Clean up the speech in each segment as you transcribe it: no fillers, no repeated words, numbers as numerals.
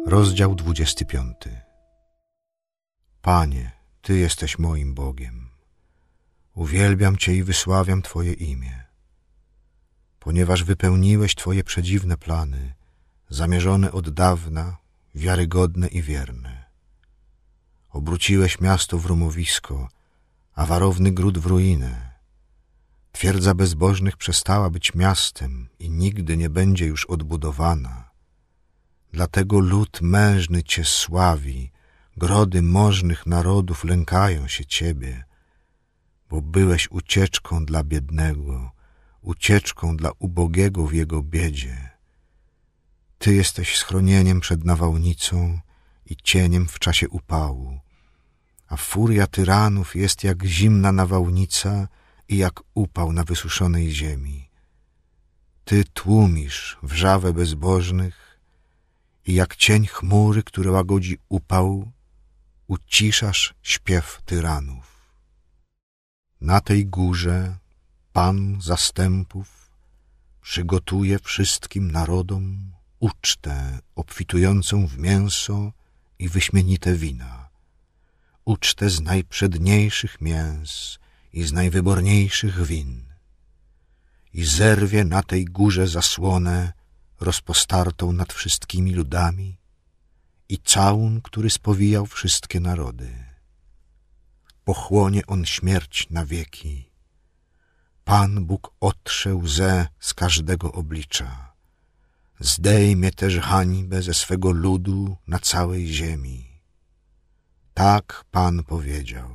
Rozdział 25. Panie, Ty jesteś moim Bogiem. Uwielbiam Cię i wysławiam Twoje imię, ponieważ wypełniłeś Twoje przedziwne plany, zamierzone od dawna, wiarygodne i wierne. Obróciłeś miasto w rumowisko, a warowny gród w ruinę. Twierdza bezbożnych przestała być miastem i nigdy nie będzie już odbudowana. Dlatego lud mężny Cię sławi, grody możnych narodów lękają się Ciebie, bo byłeś ucieczką dla biednego, ucieczką dla ubogiego w jego biedzie. Ty jesteś schronieniem przed nawałnicą i cieniem w czasie upału, a furia tyranów jest jak zimna nawałnica i jak upał na wysuszonej ziemi. Ty tłumisz wrzawę bezbożnych i jak cień chmury, który łagodzi upał, uciszasz śpiew tyranów. Na tej górze Pan zastępów przygotuje wszystkim narodom ucztę obfitującą w mięso i wyśmienite wina, ucztę z najprzedniejszych mięs i z najwyborniejszych win. I zerwie na tej górze zasłonę rozpostartą nad wszystkimi ludami i całun, który spowijał wszystkie narody. Pochłonie on śmierć na wieki. Pan Bóg otrze łzę z każdego oblicza. Zdejmie też hańbę ze swego ludu na całej ziemi. Tak Pan powiedział.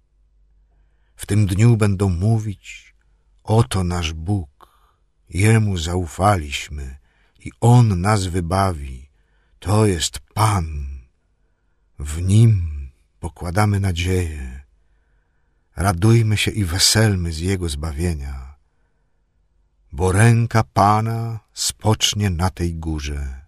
W tym dniu będą mówić: oto nasz Bóg, Jemu zaufaliśmy i On nas wybawi. To jest Pan. W Nim pokładamy nadzieję. Radujmy się i weselmy z Jego zbawienia, bo ręka Pana spocznie na tej górze.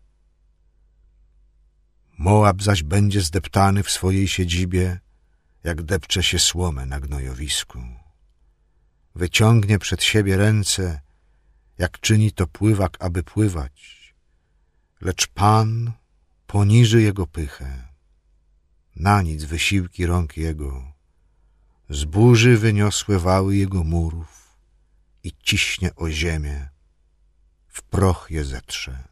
Moab zaś będzie zdeptany w swojej siedzibie, jak depcze się słomę na gnojowisku. Wyciągnie przed siebie ręce, jak czyni to pływak, aby pływać, lecz Pan poniży jego pychę. Na nic wysiłki rąk jego, z burzy wyniosłe wały jego murów i ciśnie o ziemię, w proch je zetrze.